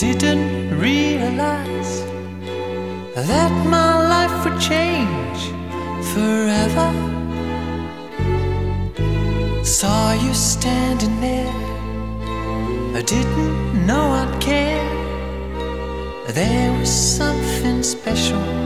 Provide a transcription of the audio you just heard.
didn't realize that my life would change forever. Saw you standing there, I didn't know I'd care. There was something special